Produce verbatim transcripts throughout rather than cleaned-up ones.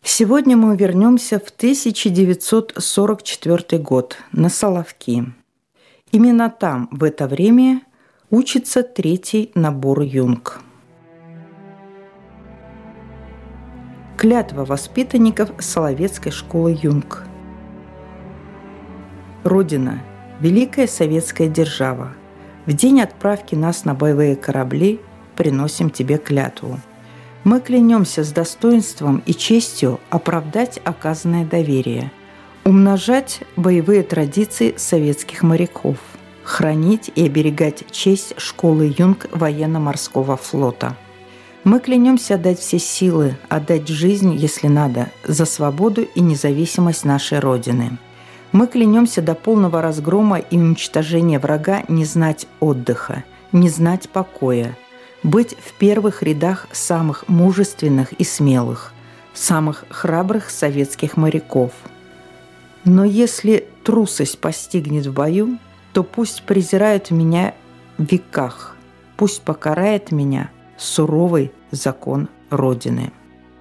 Сегодня мы вернемся в тысяча девятьсот сорок четвёртый год на Соловки. Именно там в это время учится третий набор юнг. Клятва воспитанников Соловецкой школы юнг. Родина – великая советская держава. В день отправки нас на боевые корабли приносим тебе клятву. Мы клянемся с достоинством и честью оправдать оказанное доверие, умножать боевые традиции советских моряков, хранить и оберегать честь школы юнг военно-морского флота. Мы клянемся отдать все силы, отдать жизнь, если надо, за свободу и независимость нашей Родины. Мы клянемся до полного разгрома и уничтожения врага не знать отдыха, не знать покоя, быть в первых рядах самых мужественных и смелых, самых храбрых советских моряков. Но если трусость постигнет в бою, то пусть презирают меня в веках, пусть покарает меня суровый закон Родины.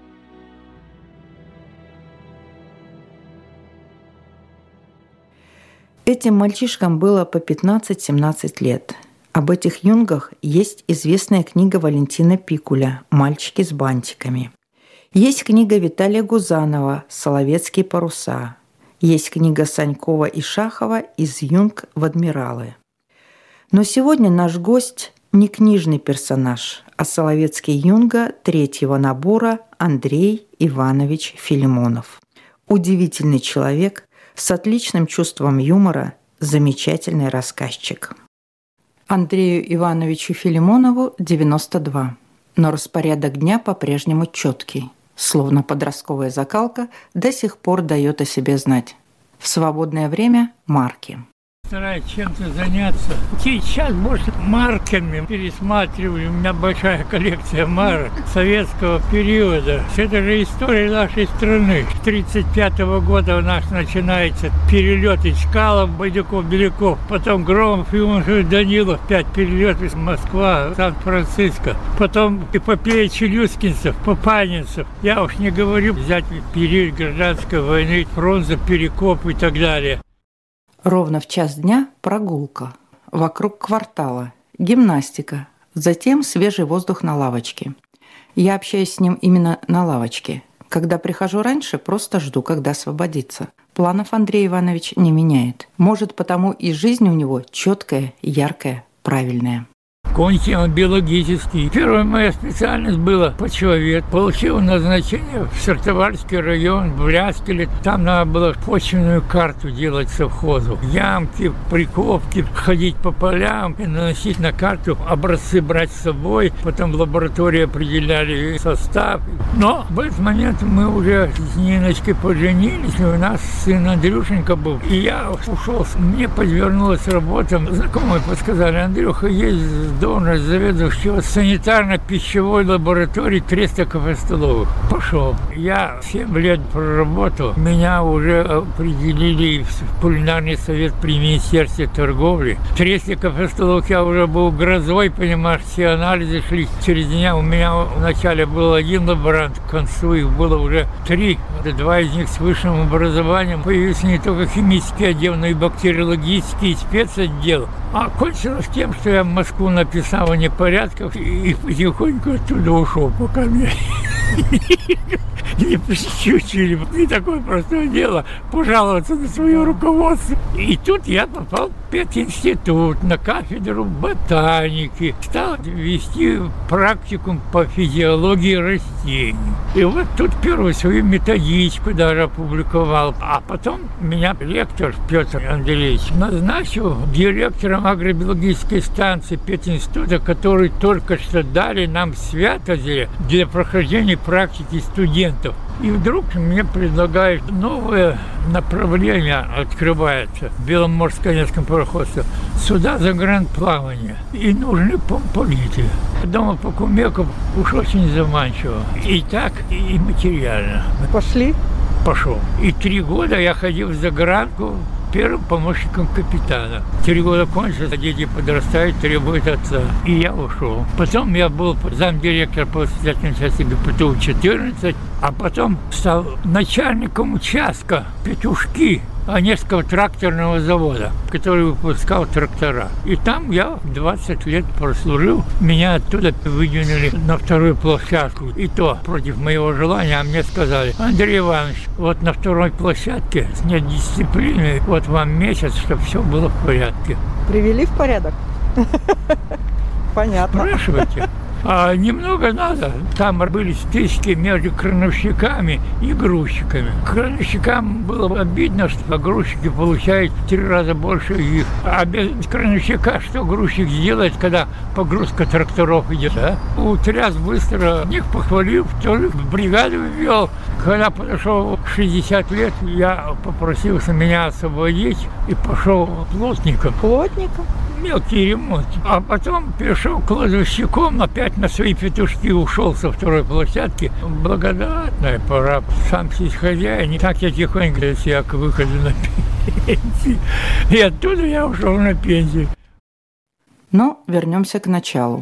Этим мальчишкам было по пятнадцать-семнадцать лет. Об этих юнгах есть известная книга Валентина Пикуля «Мальчики с бантиками». Есть книга Виталия Гузанова «Соловецкие паруса». Есть книга Санькова и Шахова «Из юнг в адмиралы». Но сегодня наш гость не книжный персонаж, а соловецкий юнга третьего набора Андрей Иванович Филимонов. Удивительный человек с отличным чувством юмора, замечательный рассказчик. Андрею Ивановичу Филимонову девяносто два, но распорядок дня по-прежнему четкий, словно подростковая закалка до сих пор дает о себе знать. В свободное время – марки. Стараюсь чем-то заняться. Сейчас больше марками пересматриваю. У меня большая коллекция марок советского периода. Это же история нашей страны. С тридцать пятого года у нас начинается перелет из Чкалов, Байдюков, Беляков. Потом Громов, Юношев, Данилов. Пять перелетов из Москвы, Сан-Франциско. Потом эпопея челюскинцев, папанинцев. Я уж не говорю взять период гражданской войны, Фрунзе, Перекоп и так далее. Ровно в час дня прогулка. Вокруг квартала. Гимнастика. Затем свежий воздух на лавочке. Я общаюсь с ним именно на лавочке. Когда прихожу раньше, просто жду, когда освободится. Планов Андрей Иванович не меняет. Может, потому и жизнь у него четкая, яркая, правильная. Кончил он биологический. Первая моя специальность была почвовед. Получил назначение в Сартовальский район, в Ляскеле. Там надо было почвенную карту делать совхозу. Ямки, прикопки, ходить по полям и наносить на карту, образцы брать с собой. Потом в лаборатории определяли состав. Но в этот момент мы уже с Ниночкой поженились, и у нас сын Андрюшенька был. И я ушел. Мне подвернулась работа. Знакомые подсказали: Андрюха, есть должность заведующего санитарно-пищевой лаборатории треста кафе-столовых. Пошел. Я семь лет проработал. Меня уже определили в кулинарный совет при Министерстве торговли. В тресте кафе-столовых я уже был грозой, понимаешь, все анализы шли через меня. У меня вначале был один лаборант, к концу их было уже три. Два из них с высшим образованием. Появился не только химический отдел, но и бактериологический, и спецотдел. А кончилось тем, что я в Москву написал о непорядках и потихоньку оттуда ушел, пока меня не прищучили. Не такое простое дело пожаловаться на свое руководство. И тут я попал в пединститут на кафедру ботаники. Стал вести практикум по физиологии растений. И вот тут первую свою методичку даже опубликовал. А потом меня ректор Петр Андреевич назначил директором агробиологической станции пединститута, который только что дали нам в Святозе для прохождения практики студентов. И вдруг мне предлагают новое направление, открывается в Беломорско-Донецком пароходстве. Суда загранплавания. И нужны помполиты. Дома по Кумеков уж очень заманчиво. И так, и материально. Пошли? Пошел. И три года я ходил в загранку первым помощником капитана. Три года кончилось, дети подрастают, требуют отца. И я ушел. Потом я был замдиректора по воспитательной части ГПТУ четырнадцать, а потом стал начальником участка Петушки Онежского тракторного завода, который выпускал трактора. И там я двадцать лет прослужил. Меня оттуда выдвинули на вторую площадку. И то против моего желания, а мне сказали: Андрей Иванович, вот на второй площадке нет дисциплины, вот вам месяц, чтобы все было в порядке. Привели в порядок? Понятно. Спрашивайте. А немного надо. Там были стычки между крановщиками и грузчиками. Крановщикам было обидно, что грузчики получают в три раза больше их. А без крановщика что грузчик сделает, когда погрузка тракторов идет? А? Утряс быстро, них похвалил, тоже в бригаду ввел. Когда подошел шестьдесят лет, я попросился меня освободить и пошел плотником. Плотником? Мелкий ремонт. А потом перешел кладовщиком, опять на свои петушки ушел со второй площадки. Благодатная пора. Сам здесь хозяин. И так я тихонько себя к выходу на пенсию. И оттуда я ушел на пенсию. Но вернемся к началу.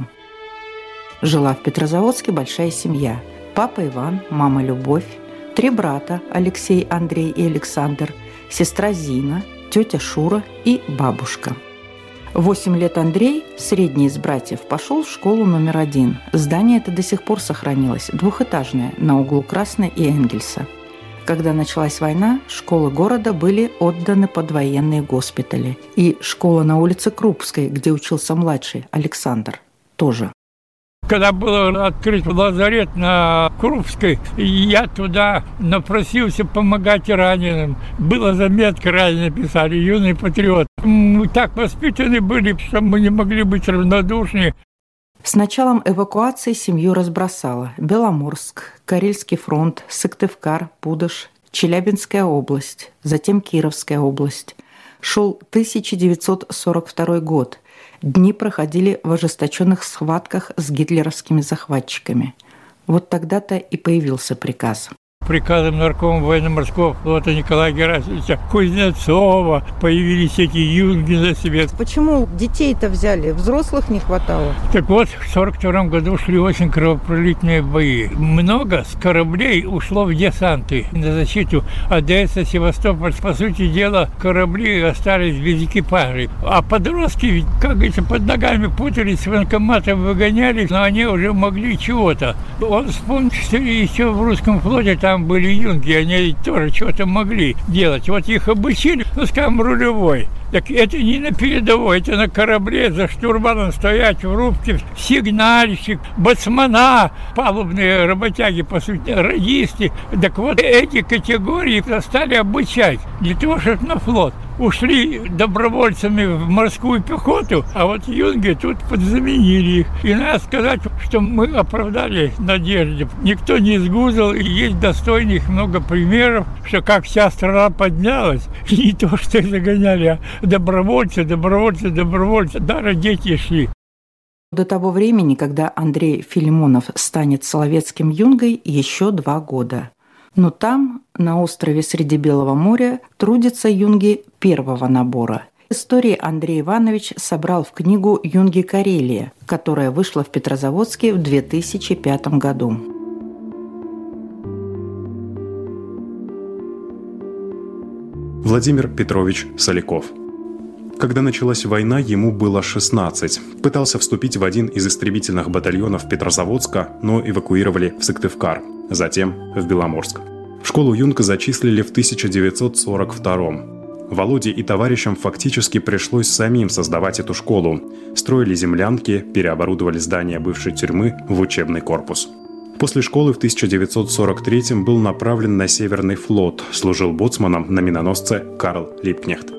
Жила в Петрозаводске большая семья. Папа Иван, мама Любовь, три брата Алексей, Андрей и Александр, сестра Зина, тетя Шура и бабушка. В восемь лет Андрей, средний из братьев, пошел в школу номер один. Здание это до сих пор сохранилось, двухэтажное, на углу Красной и Энгельса. Когда началась война, школы города были отданы под военные госпитали. И школа на улице Крупской, где учился младший Александр, тоже. Когда был открыт лазарет на Крупской, я туда напросился помогать раненым. Была заметка, ранее написали: юный патриот. Мы так воспитаны были, что мы не могли быть равнодушны. С началом эвакуации семью разбросало. Беломорск, Карельский фронт, Сыктывкар, Пудож, Челябинская область, затем Кировская область. Шел тысяча девятьсот сорок второй год. Дни проходили в ожесточенных схватках с гитлеровскими захватчиками. Вот тогда-то и появился приказ. Приказом наркома военно-морского флота Николая Герасимовича Кузнецова появились эти юнги на свет. Почему детей-то взяли? Взрослых не хватало? Так вот, в сорок втором году шли очень кровопролитные бои. Много с кораблей ушло в десанты на защиту Одессы, Севастополь. По сути дела, корабли остались без экипажей. А подростки, как говорится, под ногами путались, с военкоматом выгонялись, но они уже могли чего-то. Он вспомнил, что еще в русском флоте там были юнги, они тоже что-то могли делать. Вот их обучили, ну, скажем, рулевой. Так это не на передовой, это на корабле за штурманом стоять в рубке, сигнальщик, боцмана, палубные работяги, по сути, радисты. Так вот, эти категории стали обучать для того, чтобы на флот. Ушли добровольцами в морскую пехоту, а вот юнги тут подзаменили их. И надо сказать, что мы оправдали надежды. Никто не сгузал, и есть достойных много примеров, что как вся страна поднялась, и не то, что загоняли, а добровольцы, добровольцы, добровольцы, даже дети шли. До того времени, когда Андрей Филимонов станет соловецким юнгой, еще два года. Но там, на острове среди Белого моря, трудятся юнги первого набора. Истории Андрей Иванович собрал в книгу «Юнги Карелия», которая вышла в Петрозаводске в две тысячи пятом году. Владимир Петрович Соляков. Когда началась война, ему было шестнадцать. Пытался вступить в один из истребительных батальонов Петрозаводска, но эвакуировали в Сыктывкар, затем в Беломорск. В школу юнга зачислили в тысяча девятьсот сорок втором. Володе и товарищам фактически пришлось самим создавать эту школу. Строили землянки, переоборудовали здание бывшей тюрьмы в учебный корпус. После школы в тысяча девятьсот сорок третьем был направлен на Северный флот, служил боцманом на миноносце «Карл Липкнехт».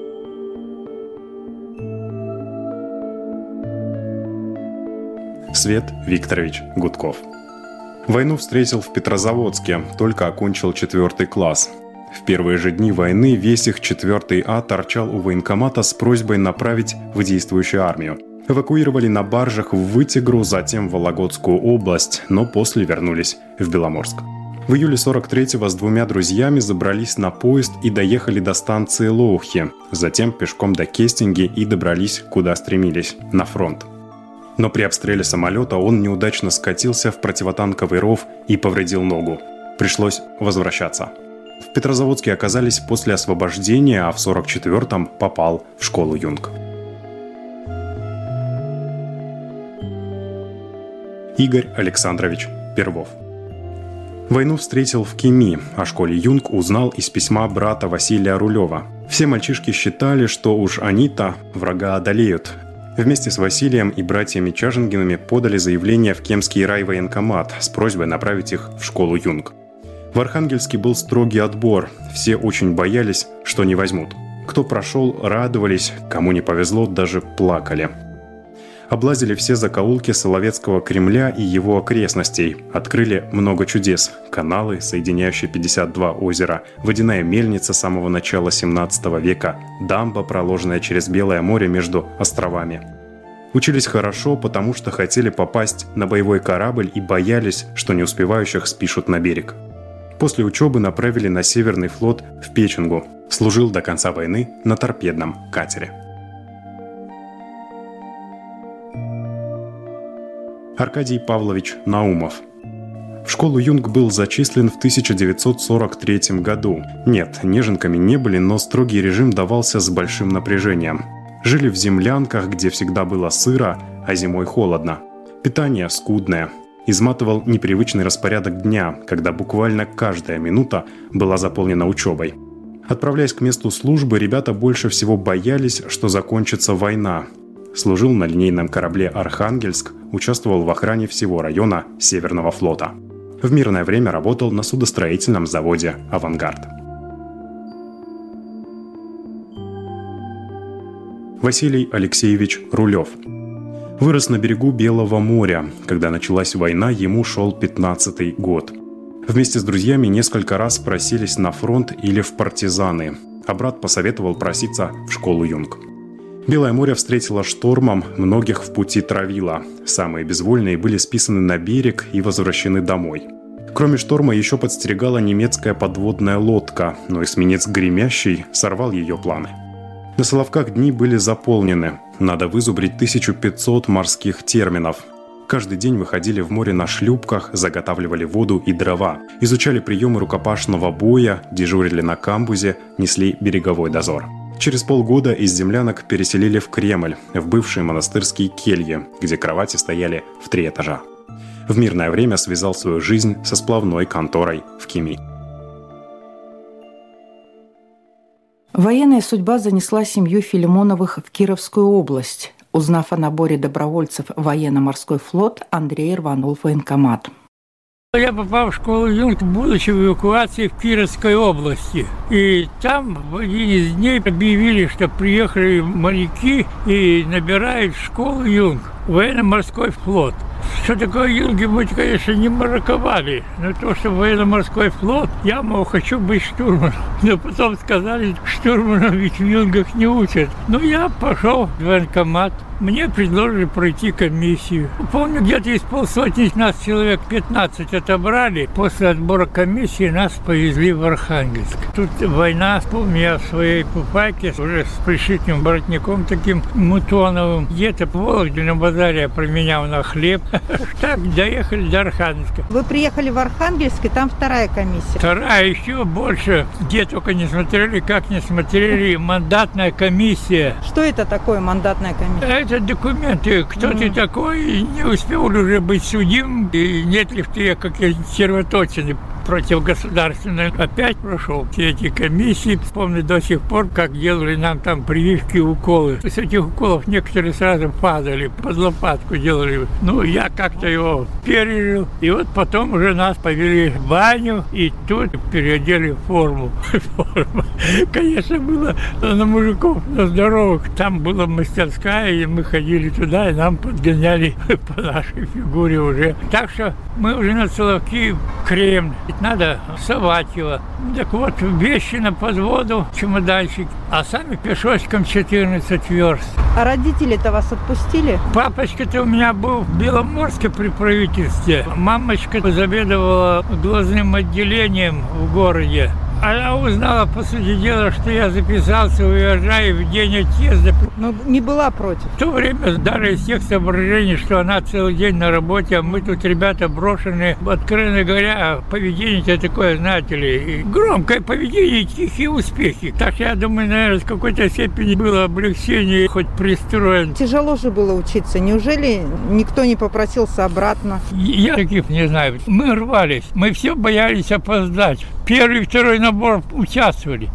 Свет Викторович Гудков. Войну встретил в Петрозаводске, только окончил четвертый класс. В первые же дни войны весь их четвертый А торчал у военкомата с просьбой направить в действующую армию. Эвакуировали на баржах в Вытегру, затем в Вологодскую область, но после вернулись в Беломорск. В июле сорок третьего с двумя друзьями забрались на поезд и доехали до станции Лоухи, затем пешком до Кестинги и добрались, куда стремились – на фронт. Но при обстреле самолета он неудачно скатился в противотанковый ров и повредил ногу. Пришлось возвращаться. В Петрозаводске оказались после освобождения, а в сорок четвёртом попал в школу Юнг. Игорь Александрович Первов. Войну встретил в Кеми, о школе Юнг узнал из письма брата Василия Рулева. Все мальчишки считали, что уж они-то врага одолеют. Вместе с Василием и братьями Чажингинами подали заявление в Кемский райвоенкомат с просьбой направить их в школу Юнг. В Архангельске был строгий отбор, все очень боялись, что не возьмут. Кто прошел, радовались, кому не повезло, даже плакали. Облазили все закоулки Соловецкого Кремля и его окрестностей, открыли много чудес: каналы, соединяющие пятьдесят два озера, водяная мельница самого начала семнадцатого века, дамба, проложенная через Белое море между островами. Учились хорошо, потому что хотели попасть на боевой корабль и боялись, что не успевающих спишут на берег. После учебы направили на Северный флот в Печенгу. Служил до конца войны на торпедном катере. Аркадий Павлович Наумов. В школу Юнг был зачислен в тысяча девятьсот сорок третьем году. Нет, неженками не были, но строгий режим давался с большим напряжением. Жили в землянках, где всегда было сыро, а зимой холодно. Питание скудное. Изматывал непривычный распорядок дня, когда буквально каждая минута была заполнена учебой. Отправляясь к месту службы, ребята больше всего боялись, что закончится война. Служил на линейном корабле «Архангельск», участвовал в охране всего района Северного флота. В мирное время работал на судостроительном заводе «Авангард». Василий Алексеевич Рулев. Вырос на берегу Белого моря. Когда началась война, ему шел пятнадцатый год. Вместе с друзьями несколько раз просились на фронт или в партизаны, а брат посоветовал проситься в школу Юнг. Белое море встретило штормом, многих в пути травило. Самые безвольные были списаны на берег и возвращены домой. Кроме шторма еще подстерегала немецкая подводная лодка, но эсминец «Гремящий» сорвал ее планы. На Соловках дни были заполнены. Надо вызубрить тысячу пятьсот морских терминов. Каждый день выходили в море на шлюпках, заготавливали воду и дрова, изучали приемы рукопашного боя, дежурили на камбузе, несли береговой дозор. Через полгода из землянок переселили в Кремль, в бывшие монастырские кельи, где кровати стояли в три этажа. В мирное время связал свою жизнь со сплавной конторой в Кеми. Военная судьба занесла семью Филимоновых в Кировскую область. Узнав о наборе добровольцев в военно-морской флот, Андрей рванул в военкомат. Я попал в школу Юнг, будучи в эвакуации в Кировской области. И там в один из дней объявили, что приехали моряки и набирают в школу Юнг, военно-морской флот. Что такое Юнги, мы, конечно, не мараковали. Но то, что военно-морской флот, я, мол, хочу быть штурманом. Но потом сказали, штурманом ведь в Юнгах не учат. Ну, я пошел в военкомат. Мне предложили пройти комиссию. Помню, где-то из полсотни нас человек пятнадцать отобрали. После отбора комиссии нас повезли в Архангельск. Тут война, помню, я в своей пупайке, уже с пришитым воротником таким мутоновым. Где-то в Вологде на базаре я променял на хлеб. Так, доехали до Архангельска. Вы приехали в Архангельск, и там вторая комиссия. Вторая, еще больше. Где только не смотрели, как не смотрели. Мандатная комиссия. Что это такое, мандатная комиссия? Это документы. Кто mm. ты такой, не успел уже быть судим, и нет ли ты какие-то червоточины противогосударственные. Опять прошел все эти комиссии. Помню до сих пор, как делали нам там прививки, уколы. С этих уколов некоторые сразу падали, под лопатку делали. Ну, я как-то его пережил. И вот потом уже нас повели в баню, и тут переодели форму. Конечно, было на мужиков, на здоровых. Там была мастерская, и мы ходили туда, и нам подгоняли по нашей фигуре уже. Так что мы уже на Соловки крем. вот надо совать его. Так вот, вещи на подводу, чемоданчик, а сами пешочком четырнадцать верст. А родители-то вас отпустили? Папочка-то у меня был в Беломорске при правительстве. Мамочка заведовала глазным отделением в городе. Она узнала, по сути дела, что я записался, уезжаю в день отъезда. Ну, не была против. В то время, даже из тех соображений, что она целый день на работе, а мы тут ребята брошенные, откровенно говоря, поведение-то такое, знаете ли, громкое поведение, тихие успехи. Так я думаю, наверное, в какой-то степени было облегчение, хоть пристроен. Тяжело же было учиться. Неужели никто не попросился обратно? Я таких не знаю. Мы рвались, мы все боялись опоздать. Первый, второй набор участвовали.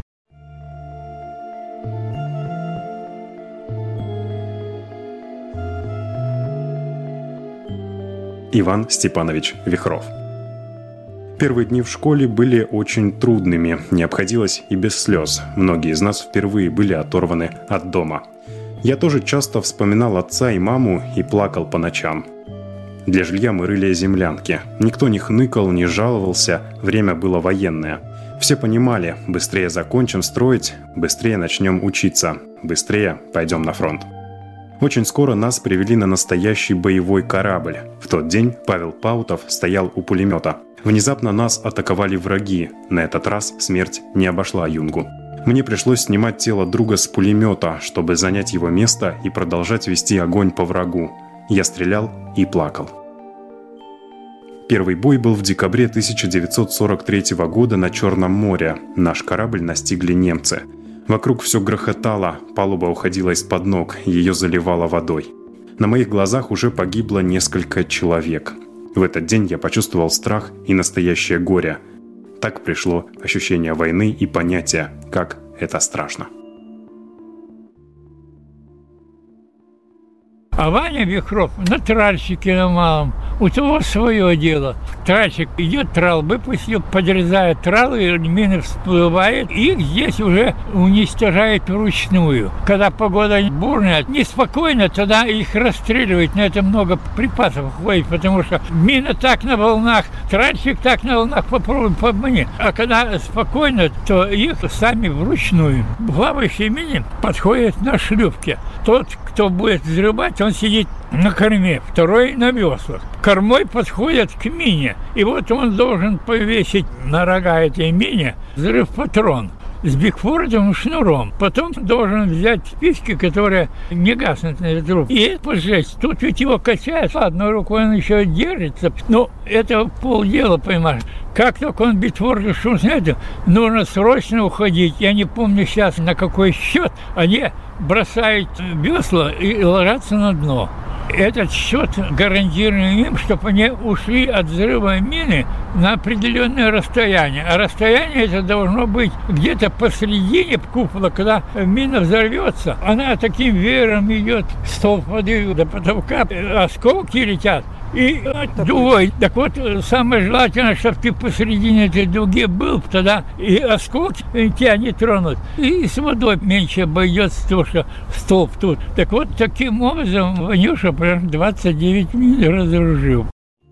Иван Степанович Вихров. Первые дни в школе были очень трудными, не обходилось и без слез. Многие из нас впервые были оторваны от дома. Я тоже часто вспоминал отца и маму и плакал по ночам. Для жилья мы рыли землянки. Никто не хныкал, не жаловался, время было военное. Все понимали, быстрее закончим строить, быстрее начнем учиться, быстрее пойдем на фронт. Очень скоро нас привели на настоящий боевой корабль. В тот день Павел Паутов стоял у пулемета. Внезапно нас атаковали враги. На этот раз смерть не обошла Юнгу. Мне пришлось снимать тело друга с пулемета, чтобы занять его место и продолжать вести огонь по врагу. Я стрелял и плакал. Первый бой был в декабре тысяча девятьсот сорок третьего года на Черном море. Наш корабль настигли немцы. Вокруг все грохотало, палуба уходила из-под ног, ее заливало водой. На моих глазах уже погибло несколько человек. В этот день я почувствовал страх и настоящее горе. Так пришло ощущение войны и понятие, как это страшно. А Ваня Вихров на тральщике на малом. У того свое дело. Тральщик идет, трал выпустил, подрезает трал, и мины всплывает. Их здесь уже уничтожает вручную. Когда погода бурная, неспокойно, тогда их расстреливают. На это много припасов ходит, потому что мина так на волнах, тральщик так на волнах, попробуй помни. А когда спокойно, то их сами вручную. Плавающие мины подходят на шлюпке. Тот, кто будет взрывать, он сидит на корме, второй на веслах. Кормой подходят к мине, и вот он должен повесить на рога этой мине взрыв-патрон с бигфордовым шнуром. Потом должен взять спички, которые не гаснут на ветру, и поджечь. Тут ведь его качает, одной рукой он еще держится, но это полдела, понимаешь. Как только он бигфордовый шнур снять, нужно срочно уходить. Я не помню сейчас, на какой счет. Они бросают весла и ложатся на дно. Этот счет гарантируем им, чтобы они ушли от взрыва мины на определенное расстояние. А расстояние это должно быть где-то посредине купола, когда мина взорвется. Она таким веером идет, столб воды до потолка, осколки летят. И дугой. Так вот, самое желательное, чтобы ты посередине этой дуги был, тогда и осколки тебя не тронут. И с водой меньше обойдется, то, что столб тут. Так вот, таким образом Ванюша прям двадцать девять миль разоружил.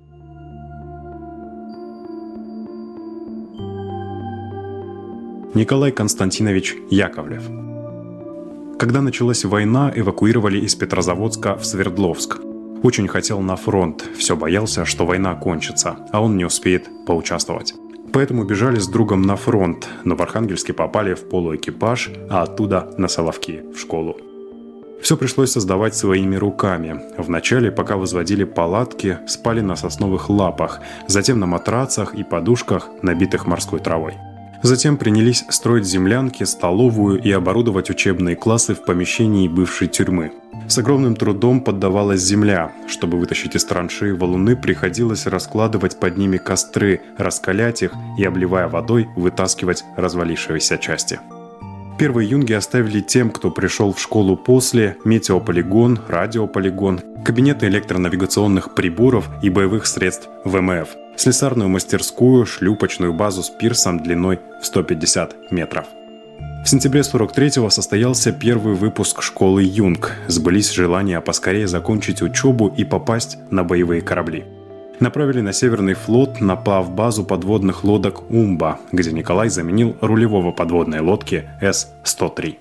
Николай Константинович Яковлев. Когда началась война, эвакуировали из Петрозаводска в Свердловск. Очень хотел на фронт, все боялся, что война кончится, а он не успеет поучаствовать. Поэтому бежали с другом на фронт, но в Архангельске попали в полуэкипаж, а оттуда на Соловки, в школу. Все пришлось создавать своими руками. Вначале, пока возводили палатки, спали на сосновых лапах, затем на матрацах и подушках, набитых морской травой. Затем принялись строить землянки, столовую и оборудовать учебные классы в помещении бывшей тюрьмы. С огромным трудом поддавалась земля. Чтобы вытащить из траншеи валуны, приходилось раскладывать под ними костры, раскалять их и, обливая водой, вытаскивать развалившиеся части. Первые юнги оставили тем, кто пришел в школу после, метеополигон, радиополигон, кабинеты электронавигационных приборов и боевых средств ВМФ, слесарную мастерскую, шлюпочную базу с пирсом длиной в сто пятьдесят метров. В сентябре сорок третьего состоялся первый выпуск школы «Юнг». Сбылись желания поскорее закончить учебу и попасть на боевые корабли. Направили на Северный флот на плавбазу подводных лодок «Умба», где Николай заменил рулевого подводной лодки С сто три.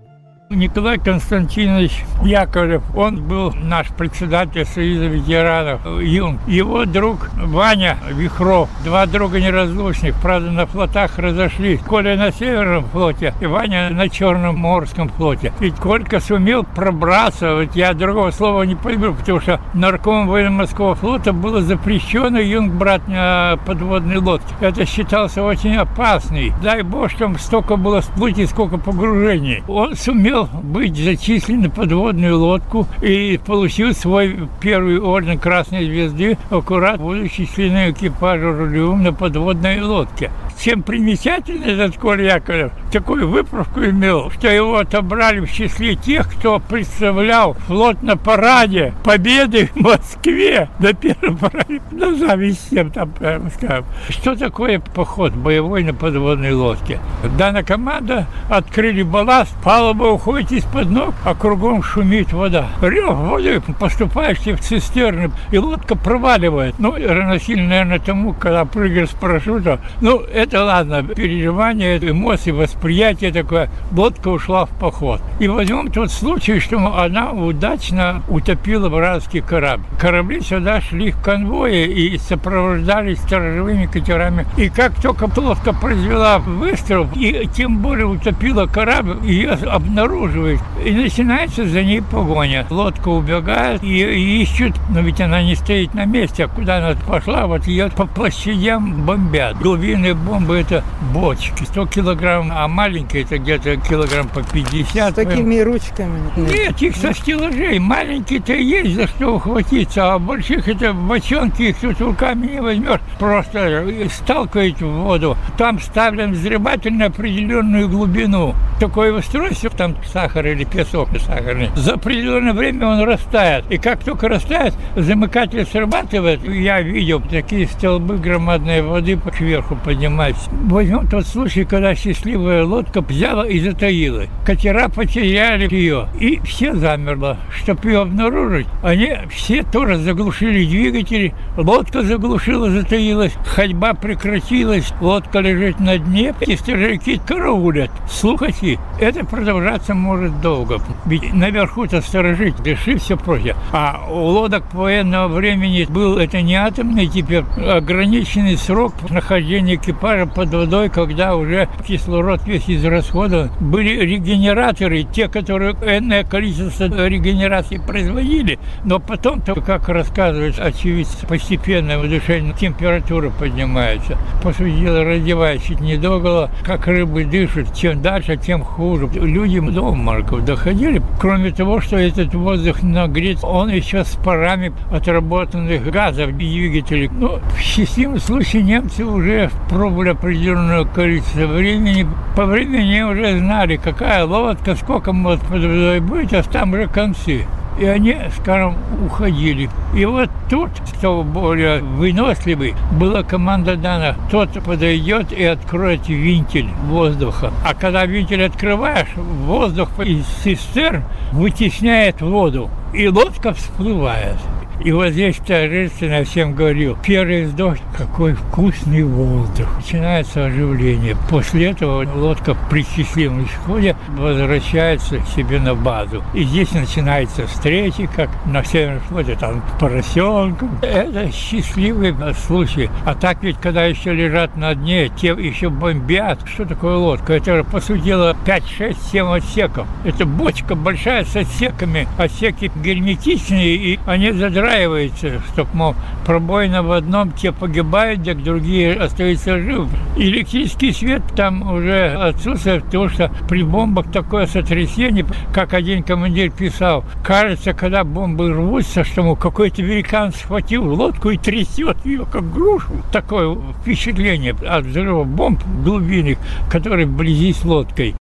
Николай Константинович Яковлев, он был наш председатель Союза ветеранов Юнг. Его друг Ваня Вихров, два друга неразлучных, правда, на флотах разошлись. Коля на Северном флоте и Ваня на Черном морском флоте. Ведь Колька сумел пробраться, вот я другого слова не пойму, потому что нарком военно-морского флота было запрещено Юнг брать на подводной лодке. Это считался очень опасный. Дай бог, там столько было всплытий, сколько погружений. Он сумел быть зачислен на подводную лодку и получил свой первый орден Красной Звезды, аккурат будучи членом экипажа рулевым на подводной лодке. Чем примечательный этот Коля Яковлев, такую выправку имел, что его отобрали в числе тех, кто представлял флот на параде Победы в Москве, на первом параде, на зависть всем там, прямо скажем. Что такое поход боевой на подводной лодке? Дана команда, открыли балласт, палуба уходит из-под ног, а кругом шумит вода. Рев воды, поступаешь в цистерны, и лодка проваливает. Ну, равносильно, наверное, тому, когда прыгаешь с парашюта. Ну, это ладно, переживания, эмоции, восприятие такое. Лодка ушла в поход. И возьмем тот случай, что она удачно утопила вражеский корабль. Корабли сюда шли в конвое и сопровождались сторожевыми катерами. И как только лодка произвела выстрел, и тем более утопила корабль, ее обнаруживают. И начинается за ней погоня. Лодка убегает и ищут, но ведь она не стоит на месте. А куда она пошла, вот ее по площадям бомбят. Глубинные бомбы — это бочки. сто килограмм, а маленькие — это где-то килограмм по пятьдесят. С такими ручками? Нет, их со стеллажей. Маленькие-то есть за что ухватиться, а больших — это бочонки, их тут руками не возьмешь. Просто сталкивают в воду. Там ставлен взрыватель на определенную глубину. Такое устройство, там сахар или песок сахарный. За определенное время он растает. И как только растает, замыкатель срабатывает. Я видел такие столбы громадной воды кверху поднимаются. Возьмем тот случай, когда счастливая лодка взяла и затаилась. Катера потеряли ее. И все замерло. Чтобы ее обнаружить, они все тоже заглушили двигатели. Лодка заглушила, затаилась. Ходьба прекратилась. Лодка лежит на дне. И сторожевики караулят. Слухайте, это продолжаться может долго. Ведь наверху-то сторожить, дыши, все прочее. А у лодок военного времени был это не атомный, теперь ограниченный срок нахождения экипажа под водой, когда уже кислород весь израсходован. Были регенераторы, те, которые энное количество регенерации производили, но потом-то, как рассказывают очевидцы, постепенно удушение, температура поднимается. По сути дела, раздеваясь чуть не догола, как рыбы дышат, чем дальше, тем хуже. Люди до обмороков доходили. Кроме того, что этот воздух нагрет, он еще с парами отработанных газов двигателей. Но в счастливом случае немцы уже пробовали определенное количество времени. По времени уже знали, какая лодка, сколько может под водой быть, а там уже концы. И они, скажем, уходили. И вот тут, кто более выносливый, была команда дана. Тот подойдет и откроет вентиль воздуха. А когда вентиль открываешь, воздух из цистерн вытесняет воду. И лодка всплывает. И вот здесь торжественно всем говорил: первый вздох, какой вкусный воздух. Начинается оживление. После этого лодка при счастливом исходе возвращается к себе на базу. И здесь начинается встречи, как на Северном флоте, там поросенком. Это счастливый случай. А так ведь, когда еще лежат на дне, те еще бомбят. Что такое лодка? Это, по сути дела, пять, шесть, семь отсеков. Это бочка большая с отсеками. Отсеки герметичные, и они задраны, чтобы, мол, пробоина в одном, те погибают, так другие остаются живы. Электрический свет там уже отсутствует, потому что при бомбах такое сотрясение, как один командир писал, кажется, когда бомбы рвутся, что, мол, какой-то великан схватил лодку и трясет ее, как грушу. Такое впечатление от взрыва бомб глубинных, которые вблизи с лодкой.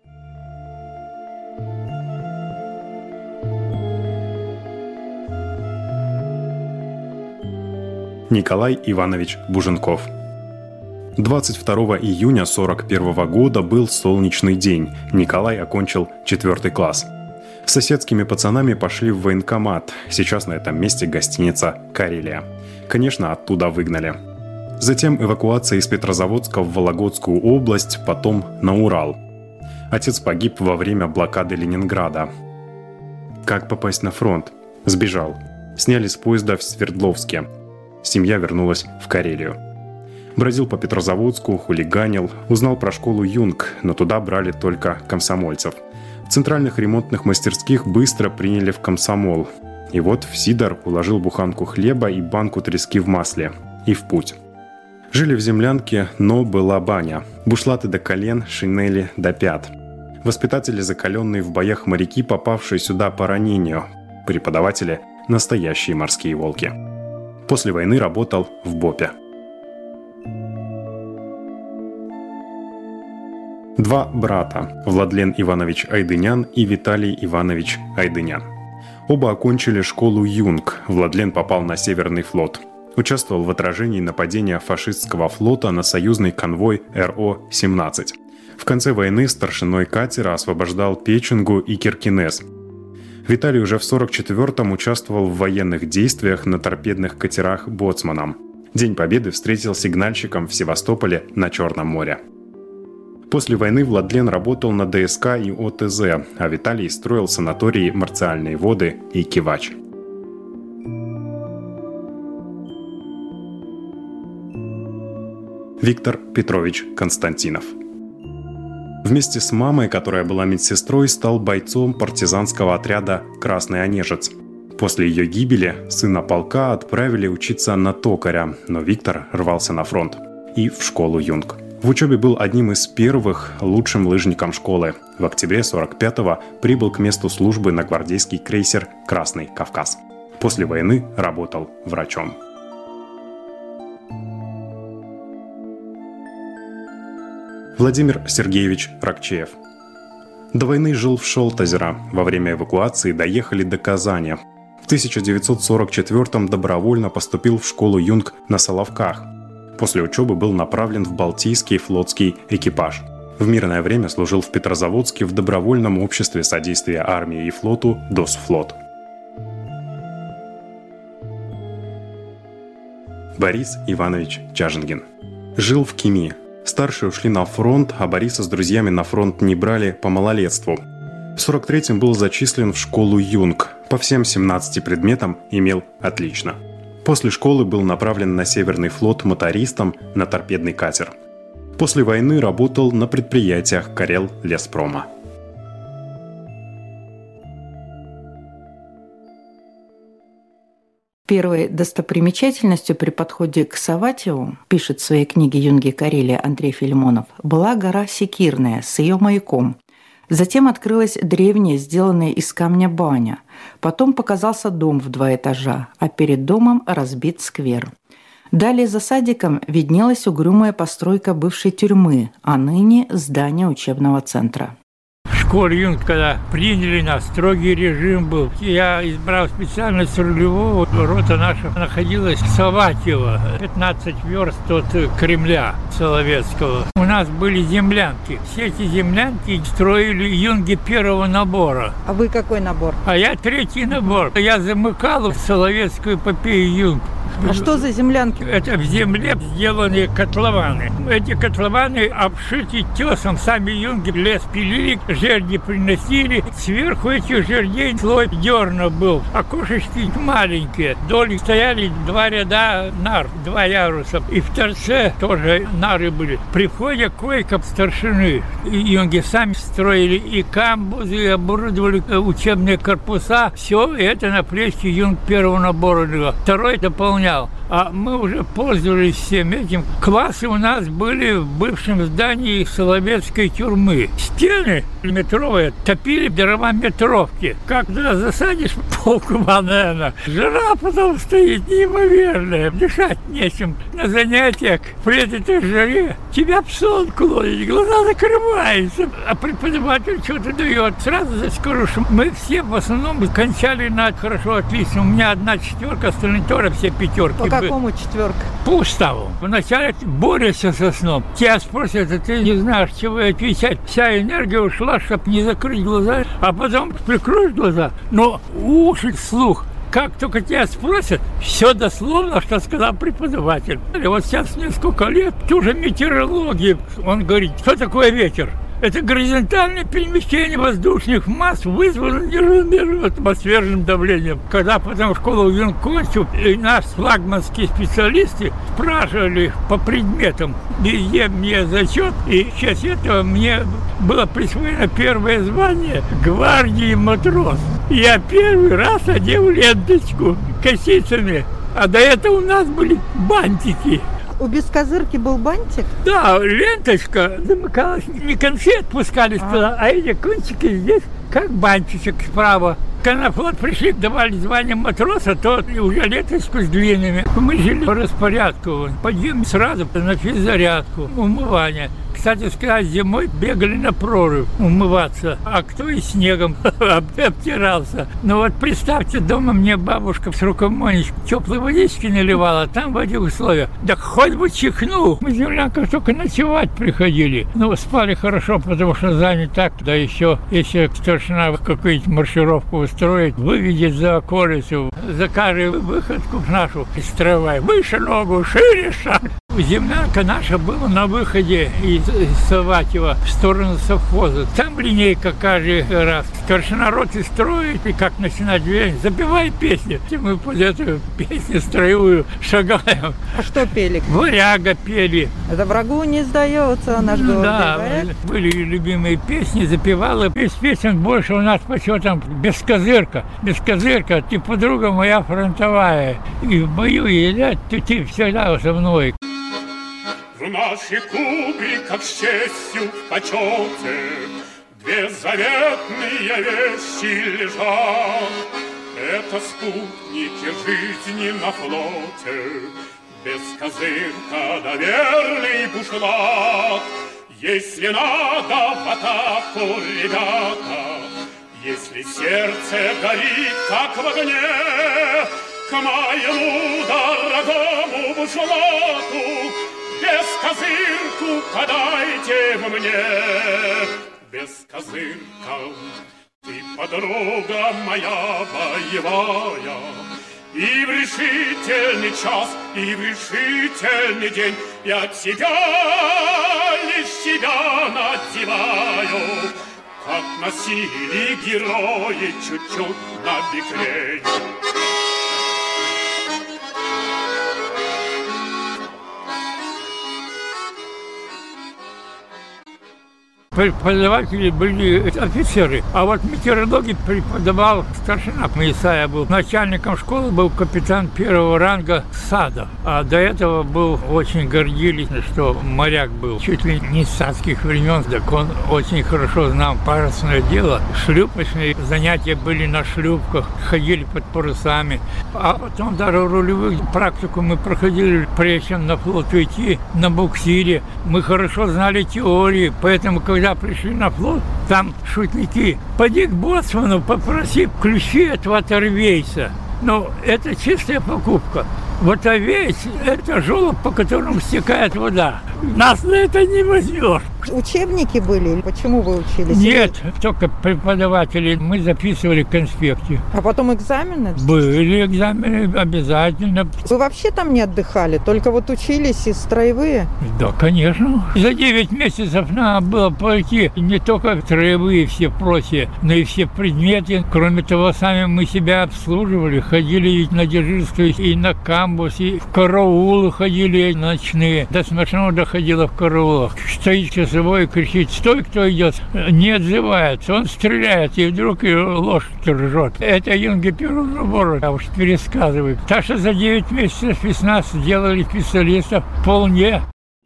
Николай Иванович Буженков. двадцать второго июня сорок первого года был солнечный день. Николай окончил четвертый класс. С соседскими пацанами пошли в военкомат. Сейчас на этом месте гостиница «Карелия». Конечно, оттуда выгнали. Затем эвакуация из Петрозаводска в Вологодскую область, потом на Урал. Отец погиб во время блокады Ленинграда. Как попасть на фронт? Сбежал. Сняли с поезда в Свердловске. Семья вернулась в Карелию. Бродил по Петрозаводску, хулиганил, узнал про школу «Юнг», но туда брали только комсомольцев. В центральных ремонтных мастерских быстро приняли в комсомол. И вот в сидор уложил буханку хлеба и банку трески в масле. И в путь. Жили в землянке, но была баня. Бушлаты до колен, шинели до пят. Воспитатели закаленные в боях моряки, попавшие сюда по ранению. Преподаватели – настоящие морские волки. После войны работал в БОПе. Два брата – Владлен Иванович Айдынян и Виталий Иванович Айдынян. Оба окончили школу «Юнг». Владлен попал на Северный флот. Участвовал в отражении нападения фашистского флота на союзный конвой эр о семнадцать. В конце войны старшиной катера освобождал Печенгу и Киркинесс. Виталий уже в сорок четвёртом участвовал в военных действиях на торпедных катерах боцманом. День Победы встретил сигнальщиком в Севастополе на Черном море. После войны Владлен работал на дэ эс ка и о тэ зэ, а Виталий строил санатории «Марциальные воды» и «Кивач». Виктор Петрович Константинов. Вместе с мамой, которая была медсестрой, стал бойцом партизанского отряда «Красный Онежец». После ее гибели сына полка отправили учиться на токаря, но Виктор рвался на фронт и в школу «Юнг». В учебе был одним из первых, лучшим лыжником школы. В октябре сорок пятого прибыл к месту службы на гвардейский крейсер «Красный Кавказ». После войны работал врачом. Владимир Сергеевич Ракчеев. До войны жил в Шолтозеро. Во время эвакуации доехали до Казани. В тысяча девятьсот сорок четвёртом добровольно поступил в школу «Юнг» на Соловках. После учебы был направлен в Балтийский флотский экипаж. В мирное время служил в Петрозаводске в добровольном обществе содействия армии и флоту «Досфлот». Борис Иванович Чажингин. Жил в Кеми. Старшие ушли на фронт, а Бориса с друзьями на фронт не брали по малолетству. В сорок третьем был зачислен в школу «Юнг». По всем семнадцати предметам имел отлично. После школы был направлен на Северный флот мотористом на торпедный катер. После войны работал на предприятиях Кареллеспрома. Первой достопримечательностью при подходе к Саватьеву, пишет в своей книге «Юнги Карелия» Андрей Филимонов, была гора Секирная с ее маяком. Затем открылась древняя, сделанная из камня баня. Потом показался дом в два этажа, а перед домом разбит сквер. Далее за садиком виднелась угрюмая постройка бывшей тюрьмы, а ныне здание учебного центра. В школе «Юнг», когда приняли нас, строгий режим был. Я избрал специальность рулевого. Рота наша находилась в Саватьево, пятнадцать верст от Кремля Соловецкого. У нас были землянки. Все эти землянки строили юнги первого набора. А вы какой набор? А я третий набор. Я замыкал в Соловецкую эпопею «Юнг». А что за землянки? Это в земле сделанные котлованы. Эти котлованы обшиты тесом. Сами юнги лес пилили, жерди приносили. Сверху этих жердей слой дерна был. Окошечки маленькие. Вдоль стояли два ряда нар, два яруса. И в торце тоже нары были. При входе койка старшины. Юнги сами строили и камбузы, и оборудовали учебные корпуса. Все это на плече юнг первого набора. Второй дополнял. А мы уже пользовались всем этим. Классы у нас были в бывшем здании Соловецкой тюрьмы. Стены метровые топили дрова метровки. Когда засадишь полкуба, наверное, жара потом стоит неимоверная. Дышать нечем. На занятиях при этой жаре тебя в сон клонит, глаза закрываются. А преподаватель что-то дает. Сразу скажу, что мы все в основном кончали на хорошо, отлично. У меня одна четверка, остальные тоже все пятерки. По какому четверка? По уставу. Вначале борешься со сном. Тебя спросят, а ты не знаешь, чего отвечать. Вся энергия ушла, чтобы не закрыть глаза, а потом прикроешь глаза. Но уши, слух Как только тебя спросят, все дословно, что сказал преподаватель. И вот сейчас несколько лет, ту же метеорологию, он говорит, что такое ветер? Это горизонтальное перемещение воздушных масс, вызванное между атмосферным давлением. Когда потом школу Юнг кончил, и наши флагманские специалисты спрашивали по предметам, везде мне зачет, и в честь этого мне было присвоено первое звание гвардии матрос. Я первый раз одел ленточку косицами, а до этого у нас были бантики. У бескозырки был бантик? Да, ленточка замыкалась, не концы отпускались а. туда, а эти кончики здесь как бантичек справа. Когда на флот пришли, давали звание матроса, то уже ленточку с длинными. Мы жили по распорядку. Подъем сразу на физзарядку, умывание. Кстати сказать, зимой бегали на прорыв умываться, а кто и снегом обтирался. Но вот представьте, дома мне бабушка с рукомойничком теплой водички наливала, там в этих условиях. Да хоть бы чихнул. Мы землянков только ночевать приходили. Ну, спали хорошо, потому что занят так. Да еще, если старшина какую-нибудь маршировку устроить, выведет за околицу, закажет выходку нашу из трамвая. Выше ногу, шире шаг. Землянка наша была на выходе из Саватьева в сторону совхоза. Там линейка каждый раз. Старшина роты строит, и как начинать дверь, запевай песни. И мы под эту песню строевую шагаем. А что пели? Варяга пели. Это врагу не сдается наш город. Да, были любимые песни, запевала. Из песен больше у нас почему-то бескозырка. Бескозырка, ты подруга моя фронтовая. И в бою елять, ты, ты всегда со мной. В нашей Кубе, как с честью в почете, две заветные вещи лежат. Это спутники жизни на флоте, бескозырка да верный бушлат. Если надо в атаку, ребята, если сердце горит, как в огне, к моему дорогому бушлату бескозырку подайте мне. Бескозырка, ты подруга моя боевая, и в решительный час, и в решительный день я тебя, лишь тебя надеваю, как носили герои чуть-чуть на бекрень. Преподаватели были офицеры, а вот метеорологи преподавал старшина Моисая был. Начальником школы был капитан первого ранга Садов, а до этого был, очень гордились, что моряк был, чуть ли не с царских времен, так он очень хорошо знал парусное дело. Шлюпочные занятия были на шлюпках, ходили под парусами, а потом даже рулевых практику мы проходили, прежде чем на флот уйти, на буксире. Мы хорошо знали теории, поэтому, когда пришли на флот, там шутники, поди к боцману, попроси ключи от ватервейса. Но это чистая покупка. Ватервейс – это желоб, по которому стекает вода. Нас на это не возьмешь. Учебники были? Почему вы учились? Нет, только преподаватели. Мы записывали конспекты. А потом экзамены? Были экзамены обязательно. Вы вообще там не отдыхали? Только вот учились и строевые? Да, конечно. За девять месяцев надо было пройти не только строевые все прочие, но и все предметы. Кроме того, сами мы себя обслуживали. Ходили ведь на дежурство и на камбус, и в караулы ходили ночные. До смешного доходило в караулах. Стоит часовой и кричит: «Стой, кто идет!» Не отзывается, он стреляет, и вдруг его лошадь ржет. Это юнги первого набора, а уж пересказывают. Так что за девять месяцев из нас сделали специалистов вполне.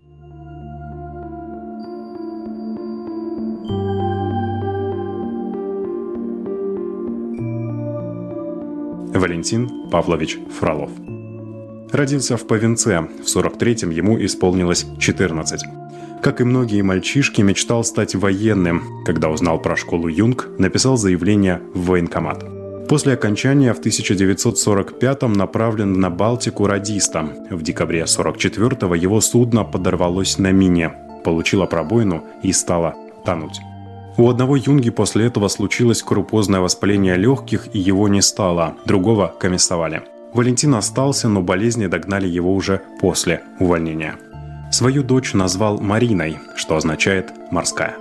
Валентин Павлович Фролов. Родился в Повинце. В сорок третьем ему исполнилось четырнадцать. Как и многие мальчишки, мечтал стать военным. Когда узнал про школу Юнг, написал заявление в военкомат. После окончания в тысяча девятьсот сорок пятом направлен на Балтику радистом. В декабре сорок четвёртого его судно подорвалось на мине, получило пробоину и стало тонуть. У одного юнги после этого случилось крупозное воспаление легких, и его не стало. Другого комиссовали. Валентин остался, но болезни догнали его уже после увольнения. Свою дочь назвал Мариной, что означает «морская».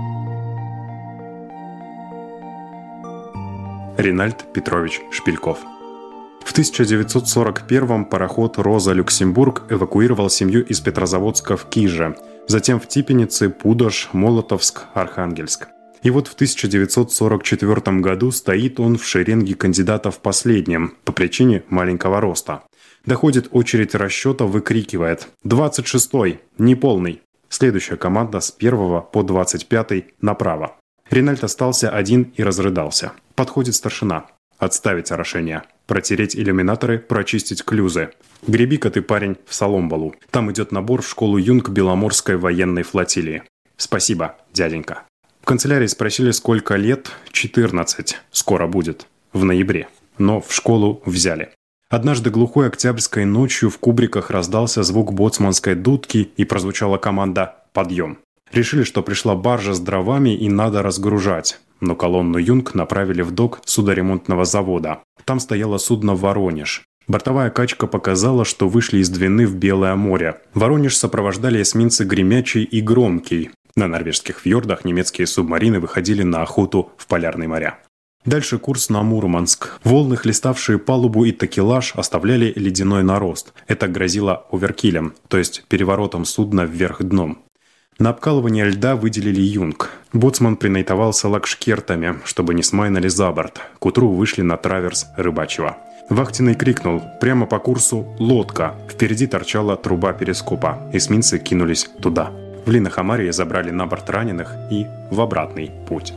Ринальд Петрович Шпильков. В тысяча девятьсот сорок первом пароход «Роза Люксембург» эвакуировал семью из Петрозаводска в Киже, затем в Типенице, Пудож, Молотовск, Архангельск. И вот в тысяча девятьсот сорок четвёртом году стоит он в шеренге кандидатов последним по причине маленького роста. Доходит очередь расчета, выкрикивает: «двадцать шестой, неполный». Следующая команда с первого по двадцать пятый направо. Ринальд остался один и разрыдался. Подходит старшина. Отставить орошение. Протереть иллюминаторы, прочистить клюзы. Греби-ка ты, парень, в Соломбалу. Там идет набор в школу юнг Беломорской военной флотилии. Спасибо, дяденька. В канцелярии спросили, сколько лет. четырнадцать. Скоро будет. В ноябре. Но в школу взяли. Однажды глухой октябрьской ночью в кубриках раздался звук боцманской дудки и прозвучала команда «Подъем». Решили, что пришла баржа с дровами и надо разгружать. Но колонну юнг направили в док судоремонтного завода. Там стояло судно «Воронеж». Бортовая качка показала, что вышли из Двины в Белое море. Воронеж сопровождали эсминцы «Гремячий» и «Громкий». На норвежских фьордах немецкие субмарины выходили на охоту в полярные моря. Дальше курс на Мурманск. Волны, хлеставшие палубу и такелаж, оставляли ледяной нарост. Это грозило оверкилем, то есть переворотом судна вверх дном. На обкалывание льда выделили юнг. Боцман принайтовался лакшкертами, чтобы не смайнали за борт. К утру вышли на траверс Рыбачьего. Вахтенный крикнул: прямо по курсу лодка. Впереди торчала труба перископа. Эсминцы кинулись туда. В Линнохамарии забрали на борт раненых и в обратный путь.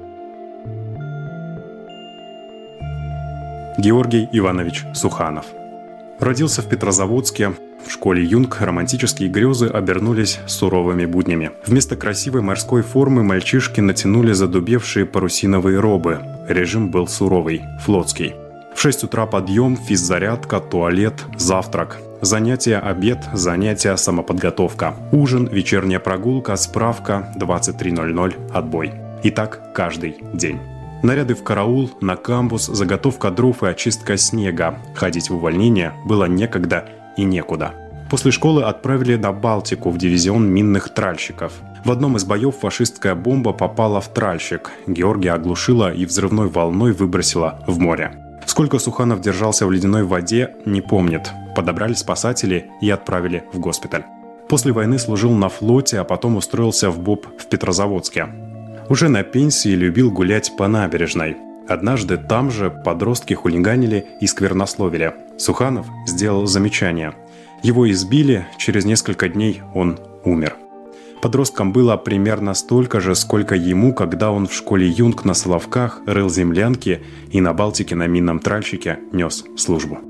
Георгий Иванович Суханов. Родился в Петрозаводске. В школе юнг романтические грезы обернулись суровыми буднями. Вместо красивой морской формы мальчишки натянули задубевшие парусиновые робы. Режим был суровый, флотский. В шесть утра подъем, физзарядка, туалет, завтрак. Занятия, обед, занятия, самоподготовка. Ужин, вечерняя прогулка, справка, двадцать три ноль ноль, отбой. И так каждый день. Наряды в караул, на камбус, заготовка дров и очистка снега. Ходить в увольнение было некогда и некуда. После школы отправили на Балтику в дивизион минных тральщиков. В одном из боев фашистская бомба попала в тральщик. Георгия оглушила и взрывной волной выбросила в море. Сколько Суханов держался в ледяной воде, не помнит. Подобрали спасатели и отправили в госпиталь. После войны служил на флоте, а потом устроился в БОП в Петрозаводске. Уже на пенсии любил гулять по набережной. Однажды там же подростки хулиганили и сквернословили. Суханов сделал замечание. Его избили, через несколько дней он умер. Подросткам было примерно столько же, сколько ему, когда он в школе юнг на Соловках рыл землянки и на Балтике на минном тральщике нес службу.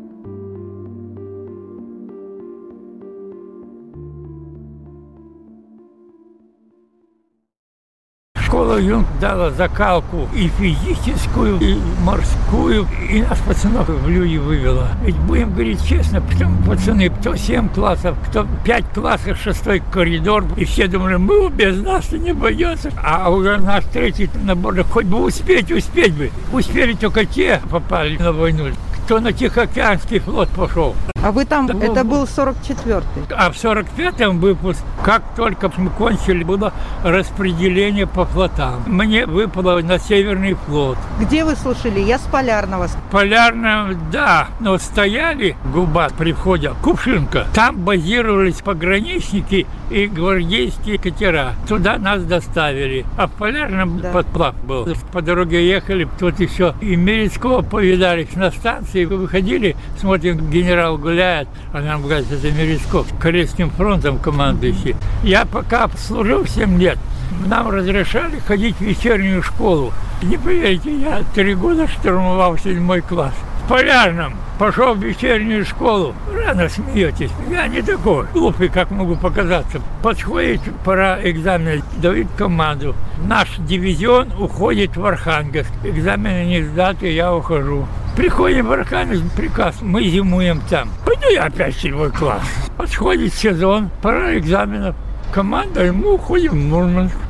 Школа юнг дала закалку и физическую, и морскую, и нас, пацанов, в люди вывела. Ведь будем говорить честно, потому пацаны, кто семь классов, кто пять классов, шестой коридор, и все думали, мы без нас не обойдется. А уже наш третий набор, хоть бы успеть, успеть бы. Успели только те, попали на войну, кто на Тихоокеанский флот пошел. А вы там, Да, это был- был сорок четвёртый. А в сорок пятом выпуск, как только мы кончили, было распределение по флотам. Мне выпало на Северный флот. Где вы служили? Я с Полярного. Полярном, да, но стояли губа при входе, Кувшинка. Там базировались пограничники и гвардейские катера. Туда нас доставили. А в Полярном Да. подплав был. По дороге ехали, тут еще и Мерецкого повидались на станции. Выходили, смотрим, генерал гуляет, а нам говорят, это Мерецков, Корейским фронтом командующий. Я пока служил семь лет, нам разрешали ходить в вечернюю школу. Не поверите, я три года штурмовал седьмой класс. В Полярном пошел в вечернюю школу. Рано смеетесь. Я не такой глупый, как могу показаться. Подходит пора экзамена, дают команду. Наш дивизион уходит в Архангельск. Экзамены не сдаты, я ухожу. Приходим в Архангельск, приказ, мы зимуем там. Пойду я опять в седьмой класс. Подходит сезон, пора экзаменов. Команда, и мы уходим в Мурманск.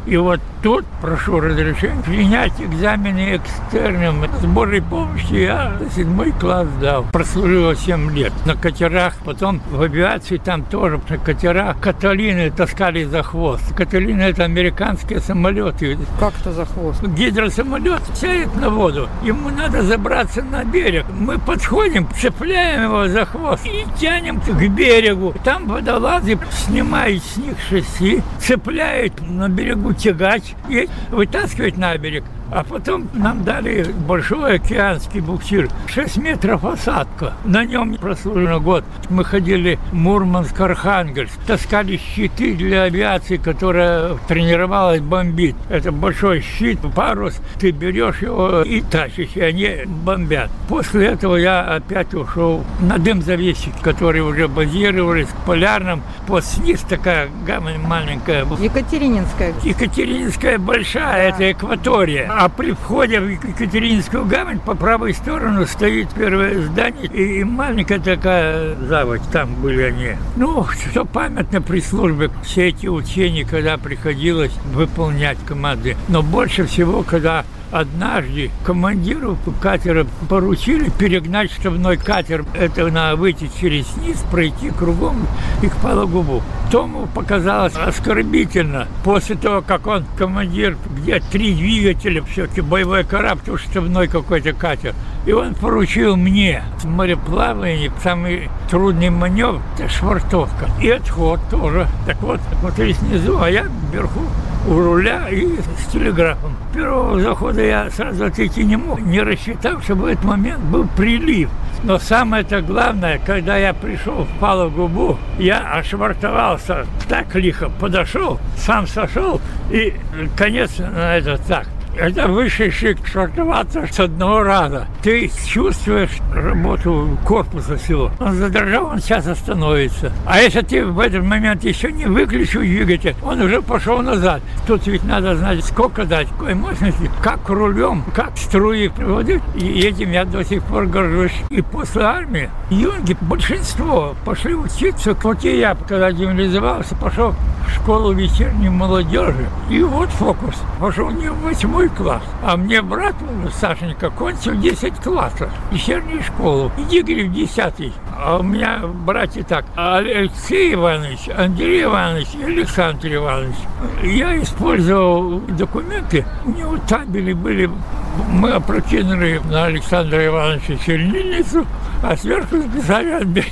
И вот тут прошу разрешения принять экзамены экстерном. С Божьей помощью я седьмой класс дал. Прослужил семь лет на катерах. Потом в авиации там тоже на катерах Каталины таскали за хвост. Каталины — это американские самолеты. Как это за хвост? Гидросамолет сядет на воду. Ему надо забраться на берег. Мы подходим, цепляем его за хвост и тянем к берегу. Там водолазы снимают с них шасси, цепляют на берегу тягач и вытаскивают на берег. А потом нам дали большой океанский буксир. шесть метров осадка. На нем прослужено год. Мы ходили в Мурманск, Архангельск. Таскали щиты для авиации, которая тренировалась бомбить. Это большой щит, парус. Ты берешь его и тащишь, и они бомбят. После этого я опять ушел на дымзавесик, которые уже базировались в Полярном. После них такая гамма маленькая. Екатерининская. Екатерининская большая, да. Это экватория. А при входе в Екатерининскую гавань по правой стороне стоит первое здание и маленькая такая заводь, там были они. Ну, что памятно при службе, все эти учения, когда приходилось выполнять команды. Но больше всего, когда однажды командиру катера поручили перегнать штабной катер. Это надо выйти через низ, пройти кругом и к Пологубу. Тому показалось оскорбительно. После того, как он, командир, где три двигателя, все-таки боевой корабль, штабной какой-то катер. И он поручил мне в мореплавании самый трудный маневр – это швартовка. И отход тоже. Так вот, смотри снизу, а я вверху у руля и с телеграфом. Первого захода я сразу отойти не мог, не рассчитав, что в этот момент был прилив. Но самое-то главное, когда я пришел в Пологубу, я ошвартовался так лихо, подошел, сам сошел, и конец на это так. Это высший шик швартоваться с одного раза. Ты чувствуешь работу корпуса всего. Он задержал, он сейчас остановится. А если ты в этот момент еще не выключил двигатель, он уже пошел назад. Тут ведь надо знать, сколько дать, какой мощности, как рулем, как струи приводить. И этим я до сих пор горжусь. И после армии юнги, большинство, пошли учиться. Вот и я, когда демобилизовался, пошел в школу вечерней молодежи. И вот фокус. Пошел не в восьмой класс, а мне брат Сашенька кончил десять классов, вечернюю школу. Иди, говорит, в десятый. А у меня братья так: Алексей Иванович, Андрей Иванович и Александр Иванович. Я использовал документы, у него табели были. Мы опрокинули на Александра Ивановича чернильницу, а сверху написали Андрей.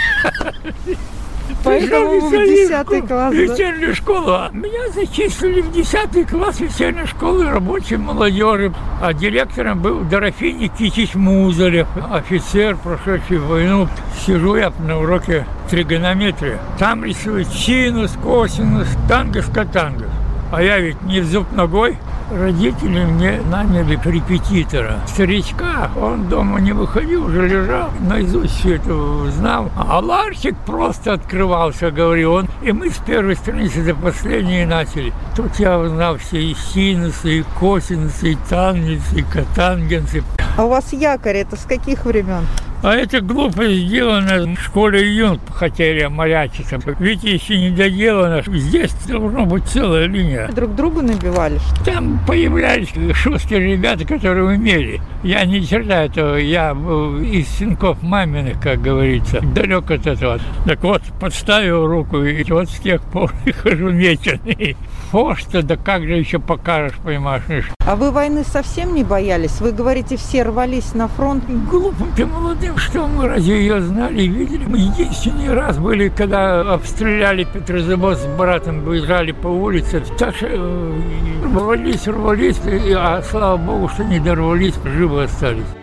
Поэтому в десятый класс, вечернюю да? школу. А меня зачислили в десятый класс вечерней школы рабочей молодежи. А директором был Дорофей Никитич Музалев, офицер, прошедший войну. Сижу я на уроке тригонометрии. Там рисуют синус, косинус, тангус, котангус. А я ведь не в зуб ногой. Родители мне наняли репетитора. Старичка, он дома не выходил, уже лежал, наизусть все это знал. А ларчик просто открывался, говорил он. И мы с первой страницы до последней начали. Тут я узнал все и синусы, и косинусы, и тангенсы, и котангенсы. А у вас якорь это с каких времен? А это глупо сделано в школе юнг, хотели маячиться. Ведь еще не доделано. Здесь должна быть целая линия. Друг другу набивали, что? Там появлялись шустрые ребята, которые умели. Я не черта этого, я был из сынков маминых, как говорится, далек от этого. Так вот, подставил руку, и вот с тех пор и хожу меченый. Фошта, да как же еще покажешь, понимаешь? А вы войны совсем не боялись? Вы говорите, все рвались на фронт? Глупым ты молодым, что мы разве ее знали и видели? Мы единственный раз были, когда обстреляли Петрозаводск с братом, бежали по улице. Так что рвались, рвались, а слава богу, что не дорвались, живы остались.